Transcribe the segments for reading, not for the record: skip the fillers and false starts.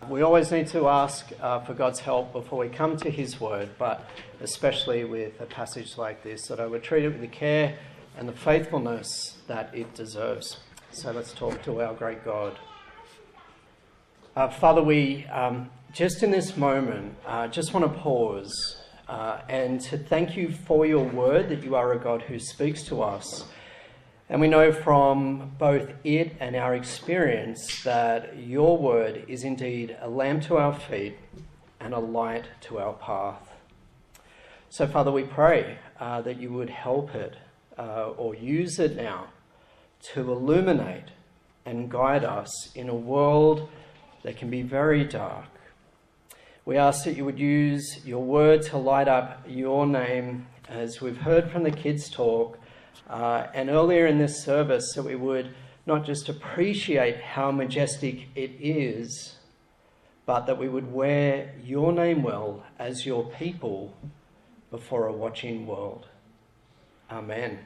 We always need to ask for God's help before we come to his word, but especially with a passage like this, that I would treat it with the care and the faithfulness that it deserves. So let's talk to our great God. Father, we just in this moment just want to pause and to thank you for your word, that you are a God who speaks to us. And we know from both it and our experience that your word is indeed a lamp to our feet and a light to our path. So, Father, we pray that you would help it or use it now to illuminate and guide us in a world that can be very dark. We ask that you would use your word to light up your name, as we've heard from the kids' talk, and earlier in this service, that we would not just appreciate how majestic it is, but that we would wear your name well as your people before a watching world. Amen.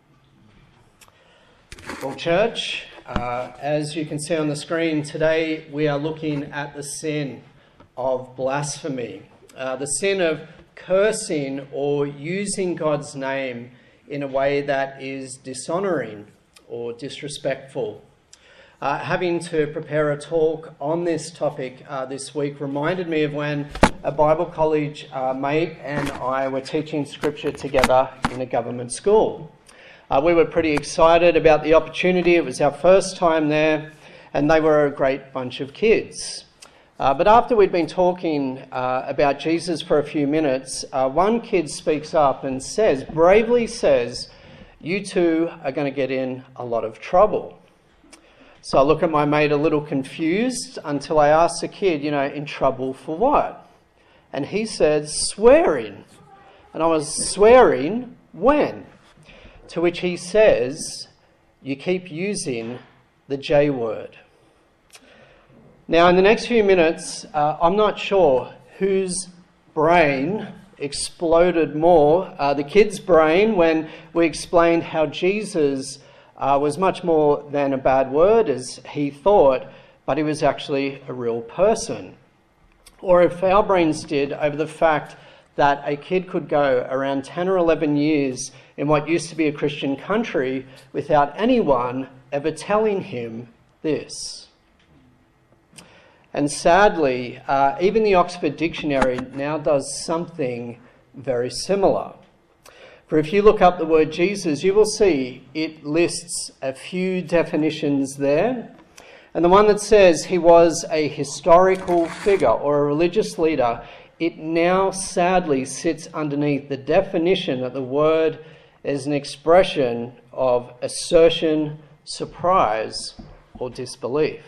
Well, church, as you can see on the screen, today we are looking at the sin of blasphemy, the sin of cursing or using God's name in a way that is dishonouring or disrespectful. Having to prepare a talk on this topic this week reminded me of when a Bible college mate and I were teaching scripture together in a government school. We were pretty excited about the opportunity. It was our first time there, and they were a great bunch of kids. But after we'd been talking about Jesus for a few minutes, one kid speaks up and bravely says, "You two are going to get in a lot of trouble." So I look at my mate a little confused until I ask the kid, in trouble for what? And he said, "Swearing." And I was, "Swearing when?" To which he says, "You keep using the J word." Now, in the next few minutes, I'm not sure whose brain exploded more, the kid's brain, when we explained how Jesus was much more than a bad word, as he thought, but he was actually a real person. Or if our brains did over the fact that a kid could go around 10 or 11 years in what used to be a Christian country without anyone ever telling him this. And sadly, even the Oxford Dictionary now does something very similar. For if you look up the word Jesus, you will see it lists a few definitions there. And the one that says he was a historical figure or a religious leader, it now sadly sits underneath the definition that the word is an expression of assertion, surprise, or disbelief.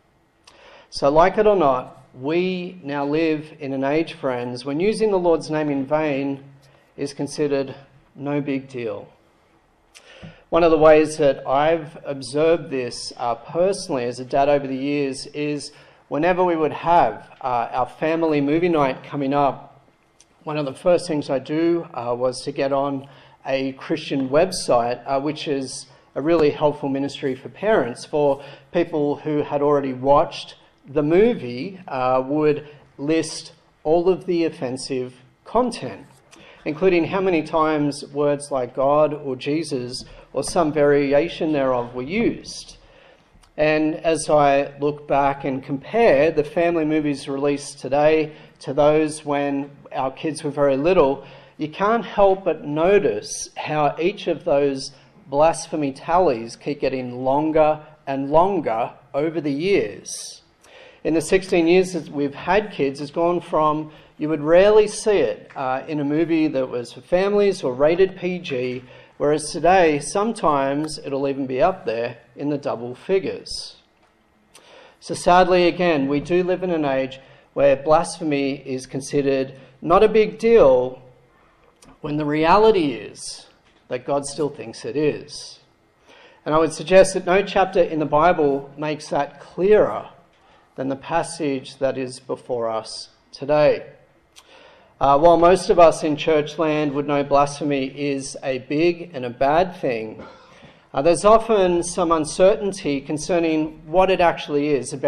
So like it or not, we now live in an age, friends, when using the Lord's name in vain is considered no big deal. One of the ways that I've observed this personally as a dad over the years is whenever we would have our family movie night coming up, one of the first things I do was to get on a Christian website, which is a really helpful ministry for parents, for people who had already watched the movie would list all of the offensive content, including how many times words like God or Jesus or some variation thereof were used. And as I look back and compare the family movies released today to those when our kids were very little, you can't help but notice how each of those blasphemy tallies keep getting longer and longer over the years. In the 16 years that we've had kids, it's gone from, you would rarely see it in a movie that was for families or rated PG, whereas today, sometimes it'll even be up there in the double figures. So sadly, again, we do live in an age where blasphemy is considered not a big deal, when the reality is that God still thinks it is. And I would suggest that no chapter in the Bible makes that clearer than the passage that is before us today. While most of us in church land would know blasphemy is a big and a bad thing, there's often some uncertainty concerning what it actually is, about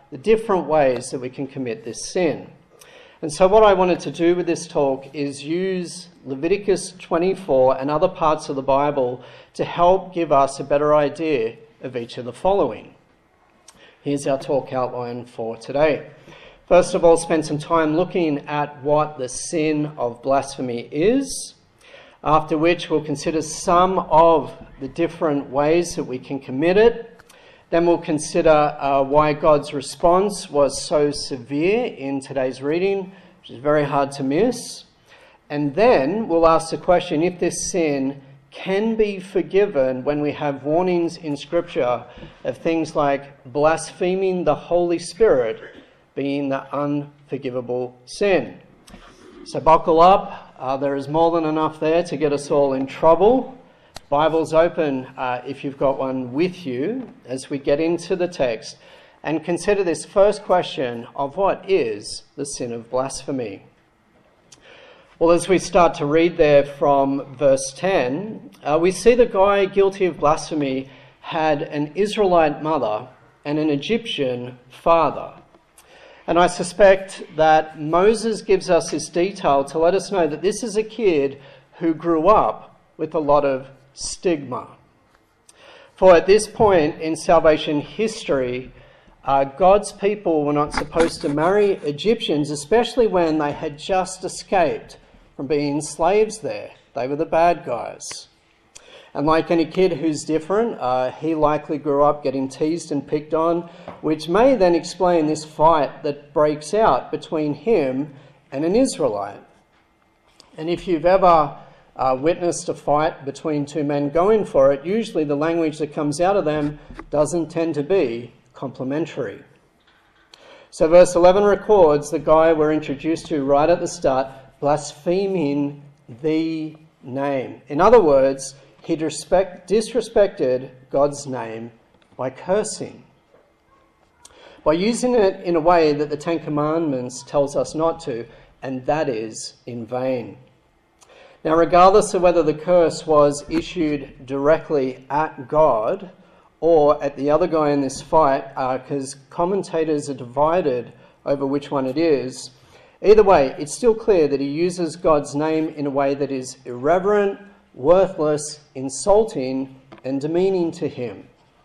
the different ways that we can commit this sin. And so what I wanted to do with this talk is use Leviticus 24 and other parts of the Bible to help give us a better idea of each of the following. Here's our talk outline for today. First of all, spend some time looking at what the sin of blasphemy is, after which we'll consider some of the different ways that we can commit it. Then we'll consider why God's response was so severe in today's reading, which is very hard to miss. And then we'll ask the question if this sin can be forgiven when we have warnings in Scripture of things like blaspheming the Holy Spirit being the unforgivable sin. So buckle up. There is more than enough there to get us all in trouble. Bible's open if you've got one with you as we get into the text and consider this first question of what is the sin of blasphemy. Well, as we start to read there from verse 10, we see the guy guilty of blasphemy had an Israelite mother and an Egyptian father. And I suspect that Moses gives us this detail to let us know that this is a kid who grew up with a lot of stigma. For at this point in salvation history, God's people were not supposed to marry Egyptians, especially when they had just escaped from being slaves there. They were the bad guys. And like any kid who's different, he likely grew up getting teased and picked on, which may then explain this fight that breaks out between him and an Israelite. And if you've ever witnessed a fight between two men going for it, usually the language that comes out of them doesn't tend to be complimentary. So verse 11 records the guy we're introduced to right at the start, blaspheming the name. In other words, he disrespected God's name by cursing, by using it in a way that the Ten Commandments tells us not to, and that is in vain. Now, regardless of whether the curse was issued directly at God or at the other guy in this fight, because commentators are divided over which one it is, either way, it's still clear that he uses God's name in a way that is irreverent, worthless, insulting, and demeaning to him.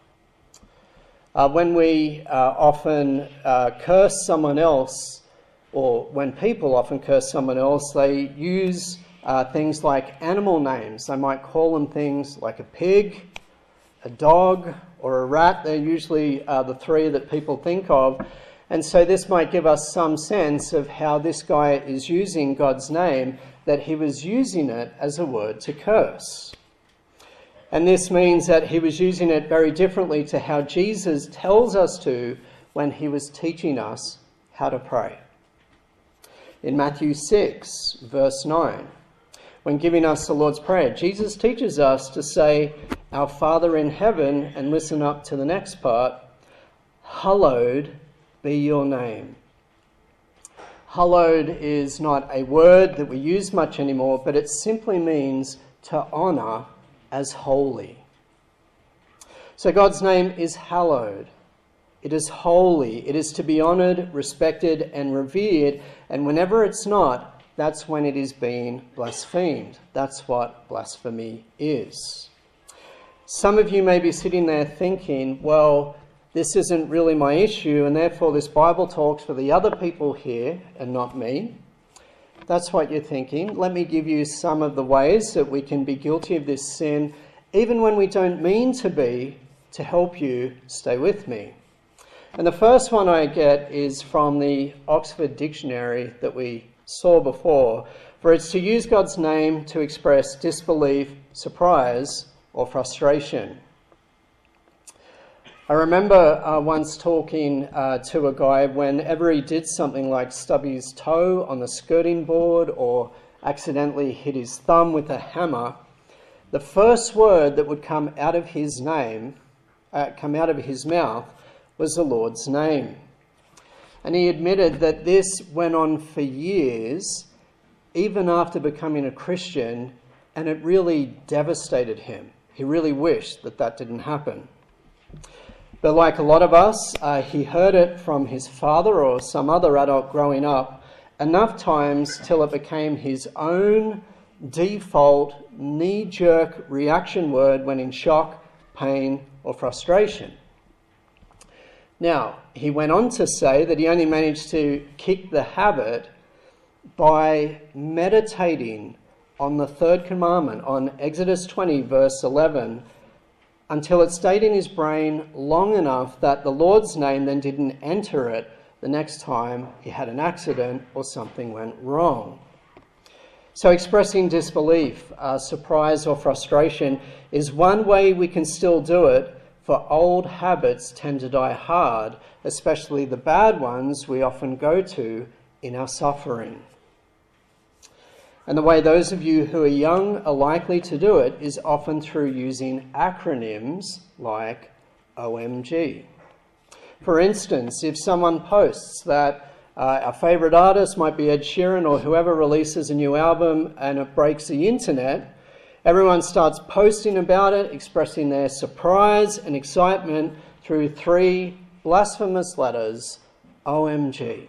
When we often curse someone else, or when people often curse someone else, they use things like animal names. They might call them things like a pig, a dog, or a rat. They're usually the three that people think of. And so this might give us some sense of how this guy is using God's name, that he was using it as a word to curse. And this means that he was using it very differently to how Jesus tells us to when he was teaching us how to pray. In Matthew 6, verse 9, when giving us the Lord's Prayer, Jesus teaches us to say, "Our Father in heaven," and listen up to the next part, "Hallowed be your name." Hallowed is not a word that we use much anymore, but it simply means to honour as holy. So God's name is hallowed. It is holy. It is to be honoured, respected, and revered. And whenever it's not, that's when it is being blasphemed. That's what blasphemy is. Some of you may be sitting there thinking, well, this isn't really my issue, and therefore this Bible talk's for the other people here and not me. That's what you're thinking. Let me give you some of the ways that we can be guilty of this sin, even when we don't mean to be, to help you stay with me. And the first one I get is from the Oxford Dictionary that we saw before, for it's to use God's name to express disbelief, surprise, or frustration. I remember once talking to a guy whenever he did something like stub his toe on the skirting board or accidentally hit his thumb with a hammer, the first word that would come out of his mouth was the Lord's name. And he admitted that this went on for years, even after becoming a Christian, and it really devastated him. He really wished that that didn't happen. But like a lot of us, he heard it from his father or some other adult growing up enough times till it became his own default knee-jerk reaction word when in shock, pain, or frustration. Now, he went on to say that he only managed to kick the habit by meditating on the third commandment, on Exodus 20, verse 11, until it stayed in his brain long enough that the Lord's name then didn't enter it the next time he had an accident or something went wrong. So expressing disbelief, surprise or frustration is one way we can still do it, for old habits tend to die hard, especially the bad ones we often go to in our suffering. And the way those of you who are young are likely to do it is often through using acronyms like OMG. For instance, if someone posts that our favourite artist might be Ed Sheeran or whoever releases a new album and it breaks the internet, everyone starts posting about it, expressing their surprise and excitement through 3 blasphemous letters, OMG.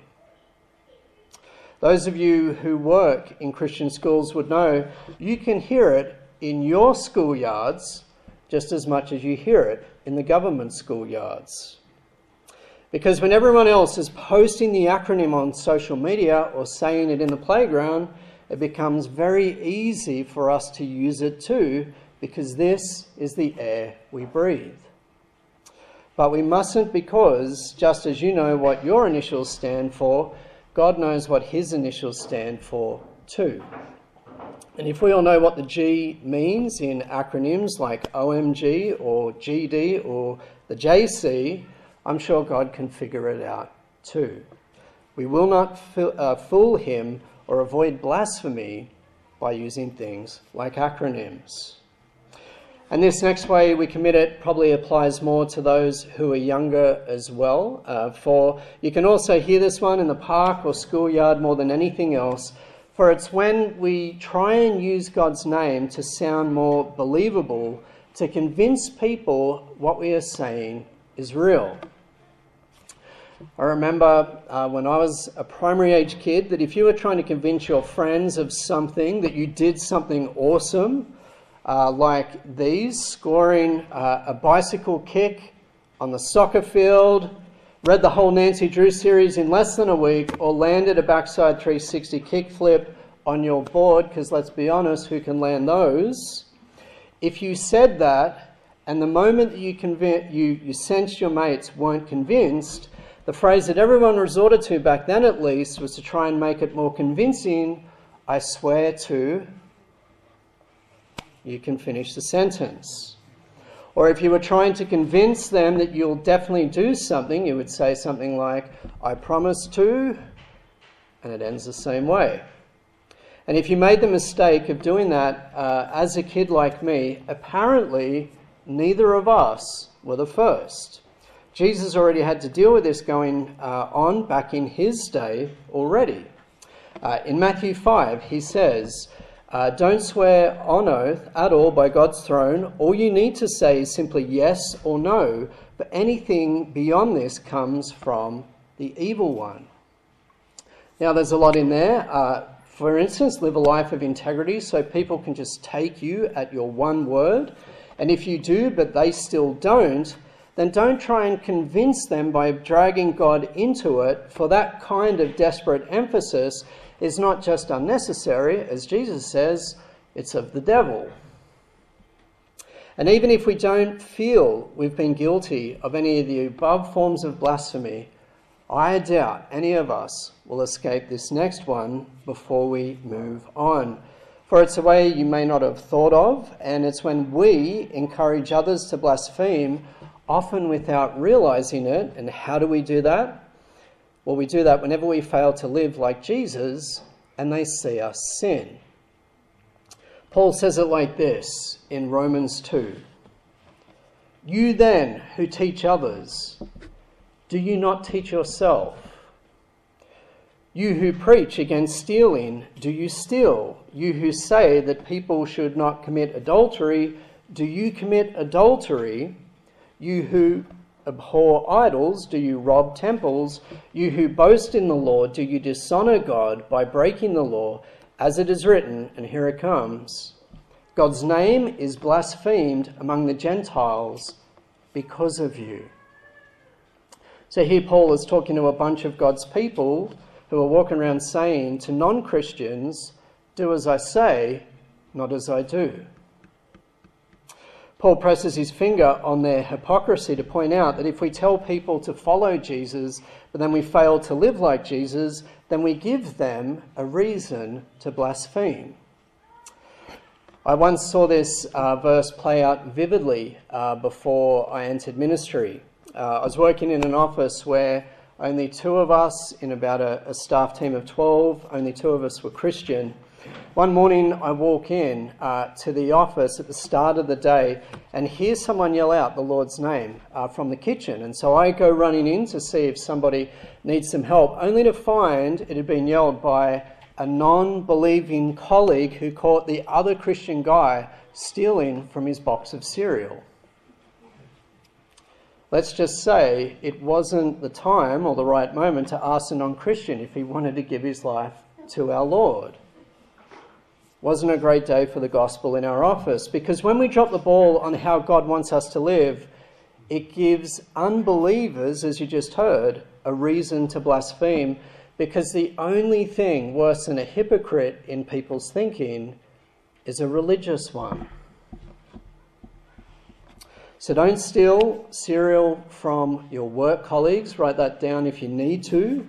Those of you who work in Christian schools would know you can hear it in your schoolyards just as much as you hear it in the government schoolyards. Because when everyone else is posting the acronym on social media or saying it in the playground, it becomes very easy for us to use it too, because this is the air we breathe. But we mustn't, because just as you know what your initials stand for, God knows what his initials stand for too. And if we all know what the G means in acronyms like OMG or GD or the JC, I'm sure God can figure it out too. We will not fool him or avoid blasphemy by using things like acronyms. And this next way we commit it probably applies more to those who are younger as well. For you can also hear this one in the park or schoolyard more than anything else. For it's when we try and use God's name to sound more believable, to convince people what we are saying is real. I remember when I was a primary age kid that if you were trying to convince your friends of something, that you did something awesome, like these, scoring a bicycle kick on the soccer field, read the whole Nancy Drew series in less than a week, or landed a backside 360 kickflip on your board, because let's be honest, who can land those? If you said that, and the moment that you sensed your mates weren't convinced, the phrase that everyone resorted to back then at least was to try and make it more convincing, I swear to, you can finish the sentence. Or if you were trying to convince them that you'll definitely do something, you would say something like, I promise to, and it ends the same way. And if you made the mistake of doing that as a kid like me, apparently neither of us were the first. Jesus already had to deal with this going on back in his day already. In Matthew 5, he says, don't swear on oath at all by God's throne. All you need to say is simply yes or no, but anything beyond this comes from the evil one. Now, there's a lot in there. For instance, live a life of integrity so people can just take you at your one word. And if you do, but they still don't, then don't try and convince them by dragging God into it, for that kind of desperate emphasis is not just unnecessary, as Jesus says, it's of the devil. And even if we don't feel we've been guilty of any of the above forms of blasphemy, I doubt any of us will escape this next one before we move on. For it's a way you may not have thought of, and it's when we encourage others to blaspheme, often without realizing it. And how do we do that? Well, we do that whenever we fail to live like Jesus and they see us sin. Paul says it like this in Romans 2. You then who teach others, do you not teach yourself? You who preach against stealing, do you steal? You who say that people should not commit adultery, do you commit adultery? You who abhor idols? Do you rob temples? You who boast in the law, do you dishonor God by breaking the law? As it is written, and here it comes, God's name is blasphemed among the Gentiles because of you. So here Paul is talking to a bunch of God's people who are walking around saying to non-Christians, do as I say, not as I do. Paul presses his finger on their hypocrisy to point out that if we tell people to follow Jesus, but then we fail to live like Jesus, then we give them a reason to blaspheme. I once saw this verse play out vividly before I entered ministry. I was working in an office where only 2 of us, in about a staff team of 12, only 2 of us were Christian. One morning I walk in to the office at the start of the day and hear someone yell out the Lord's name from the kitchen. And so I go running in to see if somebody needs some help, only to find it had been yelled by a non-believing colleague who caught the other Christian guy stealing from his box of cereal. Let's just say it wasn't the time or the right moment to ask a non-Christian if he wanted to give his life to our Lord. Wasn't a great day for the gospel in our office, because when we drop the ball on how God wants us to live, it gives unbelievers, as you just heard, a reason to blaspheme, because the only thing worse than a hypocrite in people's thinking is a religious one. So don't steal cereal from your work colleagues. Write that down if you need to.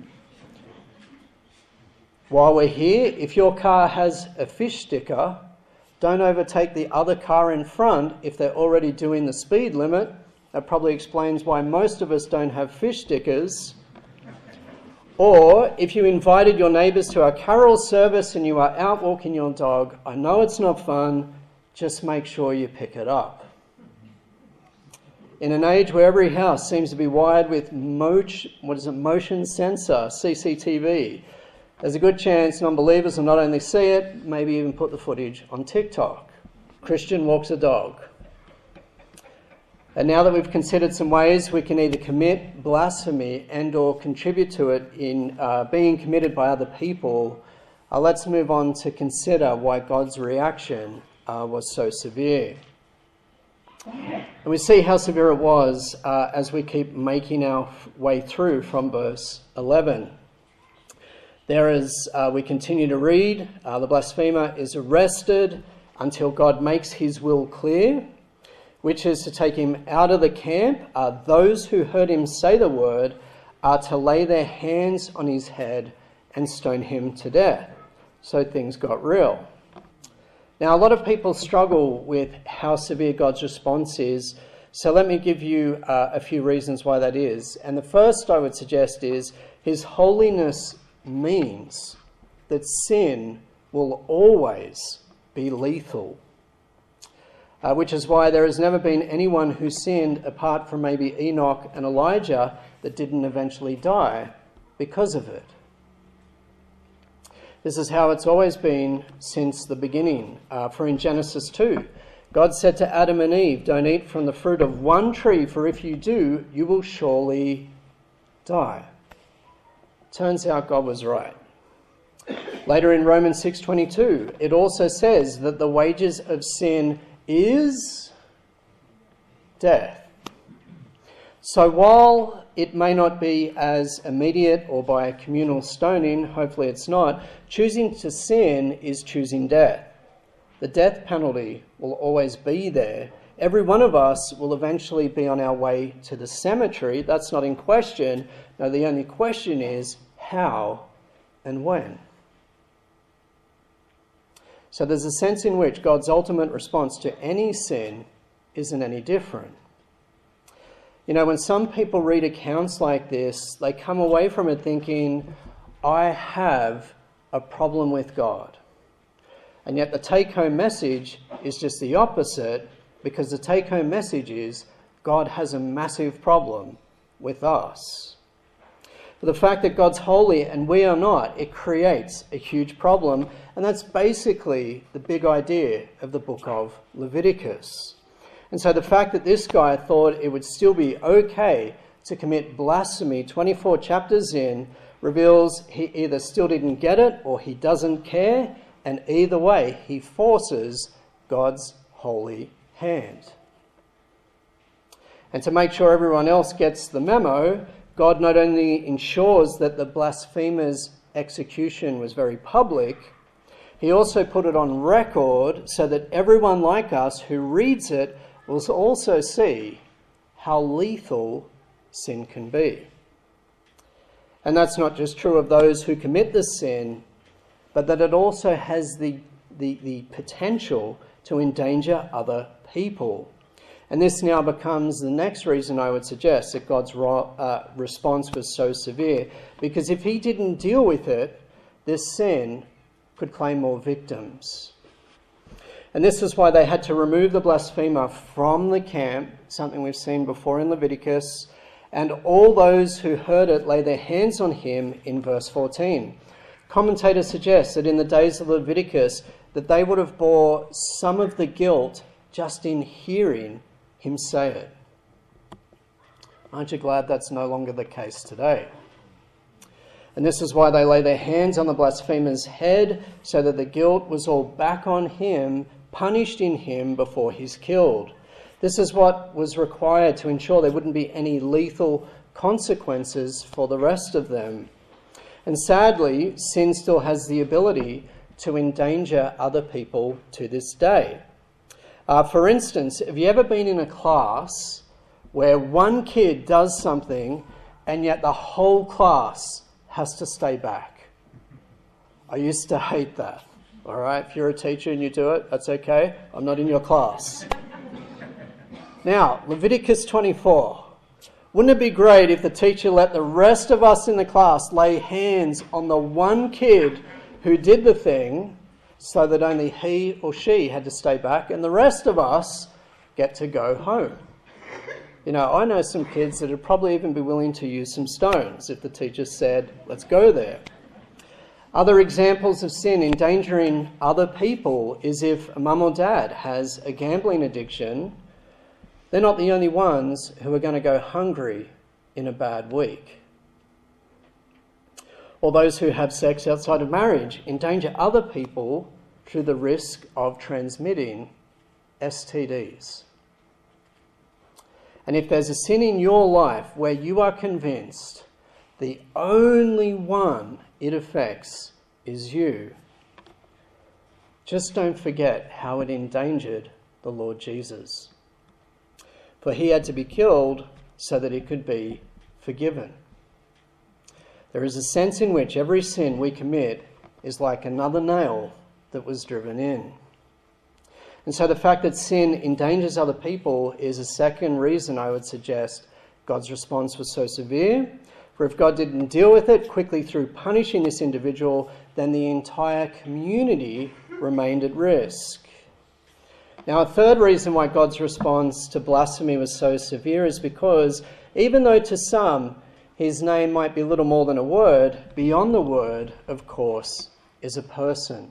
While we're here, if your car has a fish sticker, don't overtake the other car in front if they're already doing the speed limit. That probably explains why most of us don't have fish stickers. Or if you invited your neighbours to our carol service and you are out walking your dog, I know it's not fun, just make sure you pick it up. In an age where every house seems to be wired with motion sensor, CCTV, there's a good chance non-believers will not only see it, maybe even put the footage on TikTok. Christian walks a dog. And now that we've considered some ways we can either commit blasphemy and or contribute to it in being committed by other people, let's move on to consider why God's reaction was so severe. And we see how severe it was as we keep making our way through from verse 11. There is, we continue to read, the blasphemer is arrested until God makes his will clear, which is to take him out of the camp. Those who heard him say the word are to lay their hands on his head and stone him to death. So things got real. Now, a lot of people struggle with how severe God's response is, so let me give you a few reasons why that is. And the first I would suggest is his holiness means that sin will always be lethal, which is why there has never been anyone who sinned apart from maybe Enoch and Elijah that didn't eventually die because of it. This is how it's always been since the beginning. For in Genesis 2, God said to Adam and Eve, don't eat from the fruit of one tree, for if you do, you will surely die. Turns out God was right. Later in Romans 6:22, it also says that the wages of sin is death. So while it may not be as immediate or by communal stoning, hopefully it's not, choosing to sin is choosing death. The death penalty will always be there. Every one of us will eventually be on our way to the cemetery. That's not in question. No, the only question is how and when. So there's a sense in which God's ultimate response to any sin isn't any different. You know, when some people read accounts like this, they come away from it thinking, I have a problem with God. And yet the take-home message is just the opposite, because the take-home message is God has a massive problem with us. For the fact that God's holy and we are not, it creates a huge problem. And that's basically the big idea of the book of Leviticus. And so the fact that this guy thought it would still be okay to commit blasphemy 24 chapters in reveals he either still didn't get it or he doesn't care, and either way he forces God's holy hand. And to make sure everyone else gets the memo, God not only ensures that the blasphemer's execution was very public, he also put it on record so that everyone like us who reads it will also see how lethal sin can be. And that's not just true of those who commit the sin, but that it also has the potential to endanger other people. And this now becomes the next reason I would suggest that God's response was so severe, because if he didn't deal with it, this sin could claim more victims. And this is why they had to remove the blasphemer from the camp, something we've seen before in Leviticus, and all those who heard it lay their hands on him in verse 14. Commentators suggest that in the days of Leviticus that they would have bore some of the guilt just in hearing him say it. Aren't you glad that's no longer the case today? And this is why they lay their hands on the blasphemer's head, so that the guilt was all back on him, punished in him before he's killed. This is what was required to ensure there wouldn't be any lethal consequences for the rest of them. And sadly, sin still has the ability to endanger other people to this day. For instance, have you ever been in a class where one kid does something and yet the whole class has to stay back? I used to hate that. All right, if you're a teacher and you do it, that's okay. I'm not in your class. Now, Leviticus 24. Wouldn't it be great if the teacher let the rest of us in the class lay hands on the one kid who did the thing, so that only he or she had to stay back and the rest of us get to go home? You know, I know some kids that would probably even be willing to use some stones if the teacher said, let's go there. Other examples of sin endangering other people is if a mum or dad has a gambling addiction. They're not the only ones who are going to go hungry in a bad week. Or those who have sex outside of marriage endanger other people through the risk of transmitting STDs. And if there's a sin in your life where you are convinced the only one it affects is you, just don't forget how it endangered the Lord Jesus. For he had to be killed so that it could be forgiven. There is a sense in which every sin we commit is like another nail that was driven in. And so the fact that sin endangers other people is a second reason I would suggest God's response was so severe. For if God didn't deal with it quickly through punishing this individual, then the entire community remained at risk. Now, a third reason why God's response to blasphemy was so severe is because even though to some his name might be little more than a word, beyond the word, of course, is a person.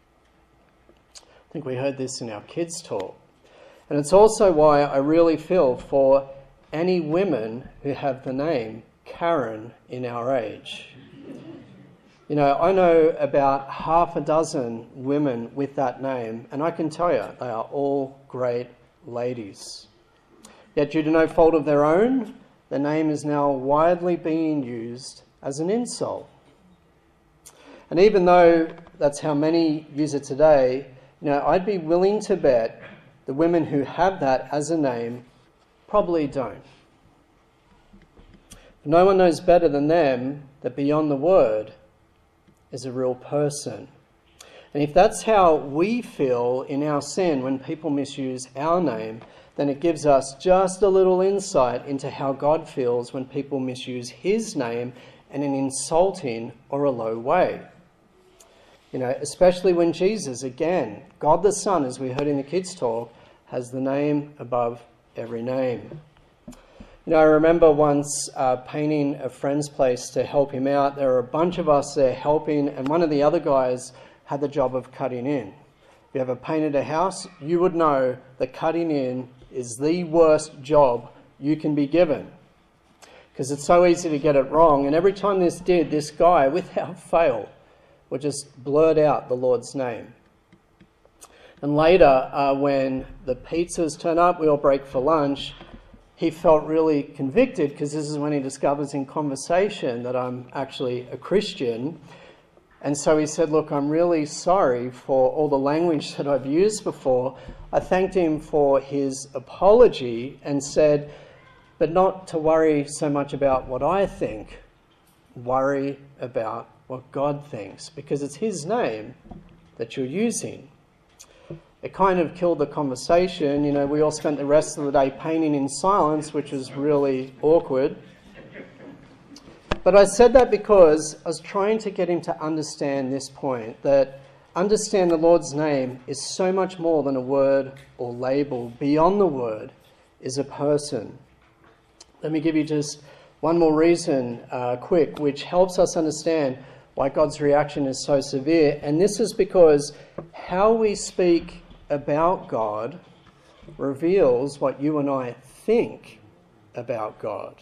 I think we heard this in our kids' talk. And it's also why I really feel for any women who have the name Karen in our age. You know, I know about half a dozen women with that name, and I can tell you they are all great ladies. Yet due to no fault of their own, the name is now widely being used as an insult. And even though that's how many use it today, you know, I'd be willing to bet the women who have that as a name probably don't. No one knows better than them that beyond the word is a real person. And if that's how we feel in our sin when people misuse our name, then it gives us just a little insight into how God feels when people misuse his name in an insulting or a low way. You know, especially when Jesus, again, God the Son, as we heard in the kids' talk, has the name above every name. You know, I remember once painting a friend's place to help him out. There were a bunch of us there helping, and one of the other guys had the job of cutting in. If you ever painted a house, you would know that cutting in is the worst job you can be given, because it's so easy to get it wrong. And every time this guy, without fail, would just blurt out the Lord's name. And later, when the pizzas turn up, we all break for lunch, he felt really convicted, because this is when he discovers in conversation that I'm actually a Christian. And so he said, look, I'm really sorry for all the language that I've used before. I thanked him for his apology and said, but not to worry so much about what I think. Worry about what God thinks, because it's his name that you're using. It kind of killed the conversation. You know, we all spent the rest of the day painting in silence, which was really awkward. But I said that because I was trying to get him to understand this point, that understand the Lord's name is so much more than a word or label. Beyond the word is a person. Let me give you just one more reason, quick, which helps us understand why God's reaction is so severe. And this is because how we speak about God reveals what you and I think about God.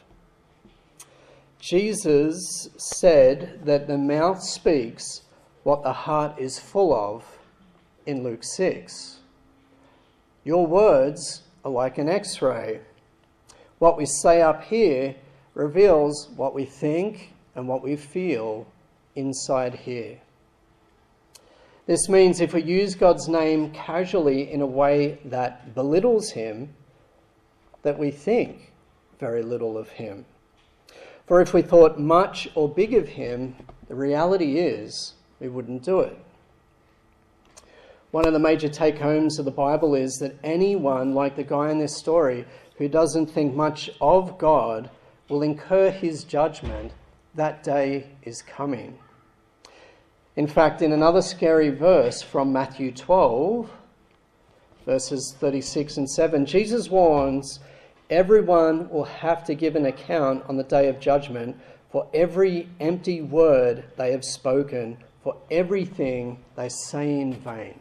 Jesus said that the mouth speaks what the heart is full of in Luke 6. Your words are like an X-ray. What we say up here reveals what we think and what we feel inside here. This means if we use God's name casually in a way that belittles him, that we think very little of him. For if we thought much or big of him, the reality is we wouldn't do it. One of the major take-homes of the Bible is that anyone, like the guy in this story, who doesn't think much of God will incur his judgment. That day is coming. In fact, in another scary verse from Matthew 12, verses 36 and 7, Jesus warns, everyone will have to give an account on the day of judgment for every empty word they have spoken, for everything they say in vain.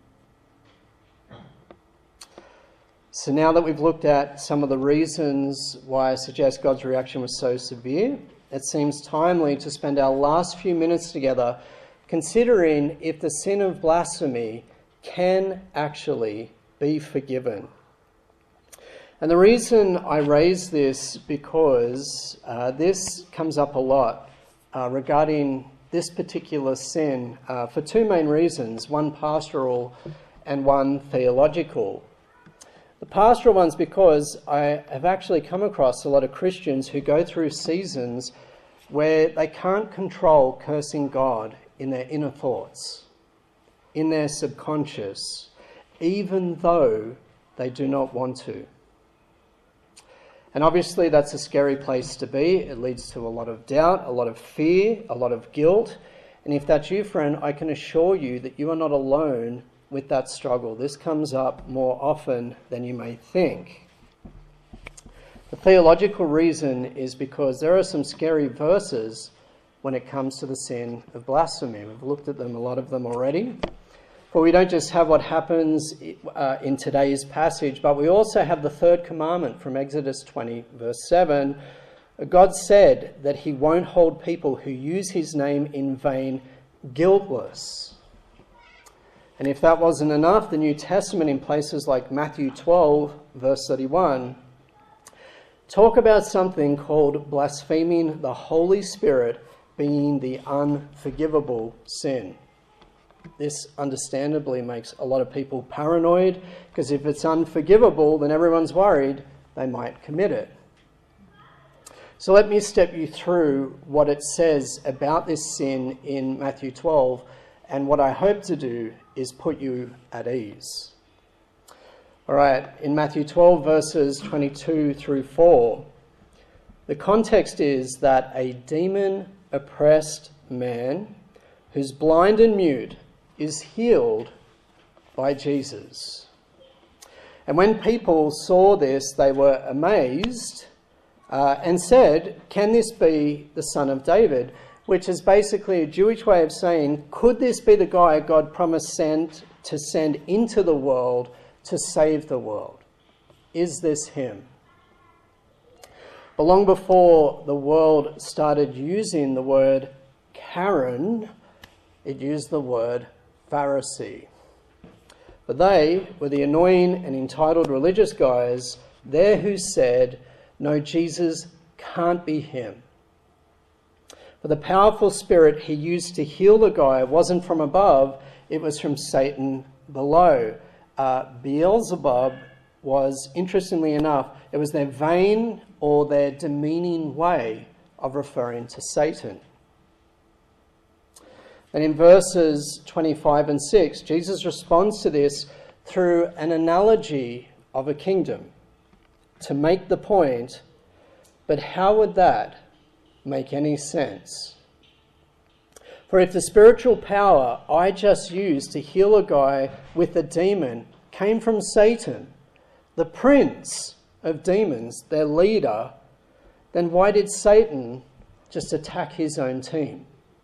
So now that we've looked at some of the reasons why I suggest God's reaction was so severe, it seems timely to spend our last few minutes together considering if the sin of blasphemy can actually be forgiven. And the reason I raise this because this comes up a lot regarding this particular sin for two main reasons, one pastoral and one theological. The pastoral one's because I have actually come across a lot of Christians who go through seasons where they can't control cursing God in their inner thoughts, in their subconscious, even though they do not want to. And obviously that's a scary place to be. It leads to a lot of doubt, a lot of fear, a lot of guilt. And if that's you, friend, I can assure you that you are not alone with that struggle. This comes up more often than you may think. The theological reason is because there are some scary verses when it comes to the sin of blasphemy. We've looked at them, a lot of them already. For we don't just have what happens in today's passage, but we also have the third commandment from Exodus 20, verse 7. God said that he won't hold people who use his name in vain guiltless. And if that wasn't enough, the New Testament in places like Matthew 12, verse 31, talk about something called blaspheming the Holy Spirit being the unforgivable sin. This understandably makes a lot of people paranoid, because if it's unforgivable, then everyone's worried they might commit it. So let me step you through what it says about this sin in Matthew 12, and what I hope to do is put you at ease. All right, in Matthew 12, verses 22 through 4, the context is that a demon-oppressed man who's blind and mute is healed by Jesus. And when people saw this, they were amazed and said, "Can this be the Son of David?" Which is basically a Jewish way of saying, could this be the guy God promised to send into the world to save the world? Is this him? But long before the world started using the word Karen, it used the word Pharisee. But they were the annoying and entitled religious guys there who said, no, Jesus can't be him. For the powerful spirit he used to heal the guy wasn't from above, it was from Satan below. Beelzebub was, interestingly enough, it was their vain or their demeaning way of referring to Satan. And in verses 25 and 6, Jesus responds to this through an analogy of a kingdom to make the point, but how would that make any sense? For if the spiritual power I just used to heal a guy with a demon came from Satan, the prince of demons, their leader, then why did Satan just attack his own team?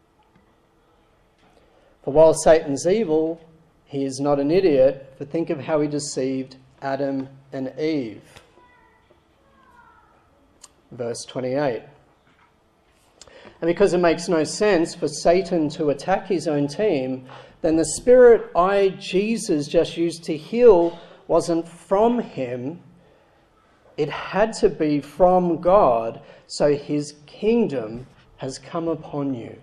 For while Satan's evil, he is not an idiot, for think of how he deceived Adam and Eve. Verse 28. And because it makes no sense for Satan to attack his own team, then the spirit Jesus just used to heal wasn't from him. It had to be from God, so his kingdom has come upon you.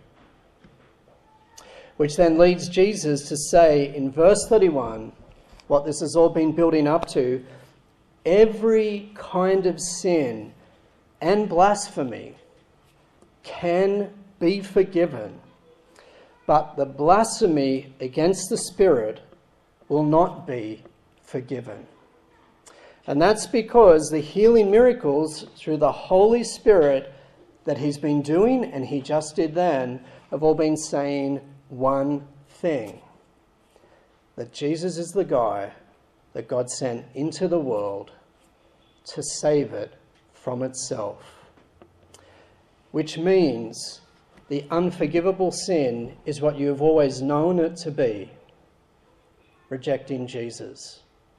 Which then leads Jesus to say in verse 31, what this has all been building up to, every kind of sin and blasphemy can be forgiven, but the blasphemy against the Spirit will not be forgiven. And that's because the healing miracles through the Holy Spirit that he's been doing, and he just did then, have all been saying one thing: that Jesus is the guy that God sent into the world to save it from itself. Which means the unforgivable sin is what you have always known it to be: rejecting Jesus.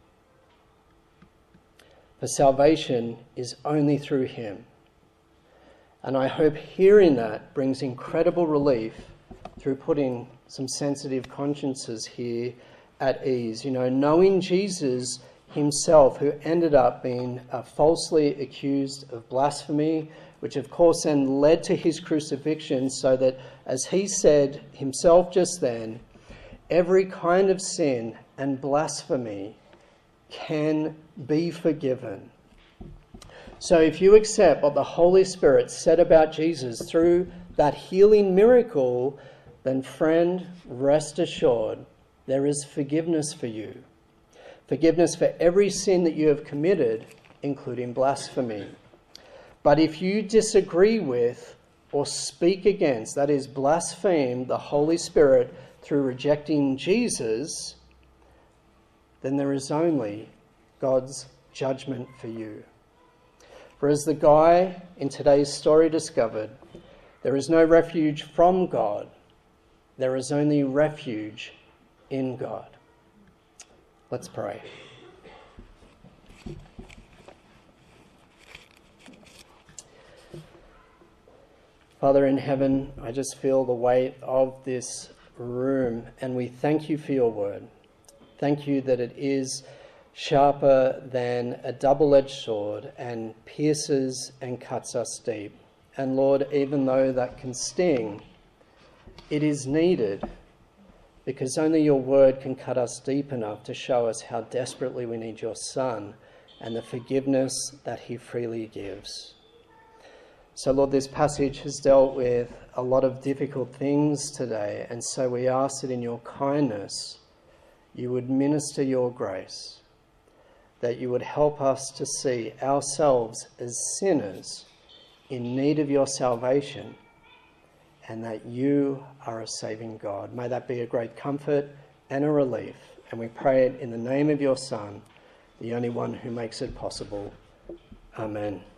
For salvation is only through him. And I hope hearing that brings incredible relief through putting some sensitive consciences here at ease. You know, knowing Jesus himself, who ended up being falsely accused of blasphemy, which of course then led to his crucifixion, so that, as he said himself just then, every kind of sin and blasphemy can be forgiven. So if you accept what the Holy Spirit said about Jesus through that healing miracle, then friend, rest assured, there is forgiveness for you. Forgiveness for every sin that you have committed, including blasphemy. But if you disagree with or speak against, that is, blaspheme the Holy Spirit through rejecting Jesus, then there is only God's judgment for you. For as the guy in today's story discovered, there is no refuge from God. There is only refuge in God. Let's pray. Father in heaven, I just feel the weight of this room, and we thank you for your word. Thank you that it is sharper than a double-edged sword and pierces and cuts us deep. And Lord, even though that can sting, it is needed, because only your word can cut us deep enough to show us how desperately we need your Son and the forgiveness that he freely gives. So Lord, this passage has dealt with a lot of difficult things today, and so we ask that in your kindness you would minister your grace, that you would help us to see ourselves as sinners in need of your salvation, and that you are a saving God. May that be a great comfort and a relief. And we pray it in the name of your Son, the only one who makes it possible. Amen.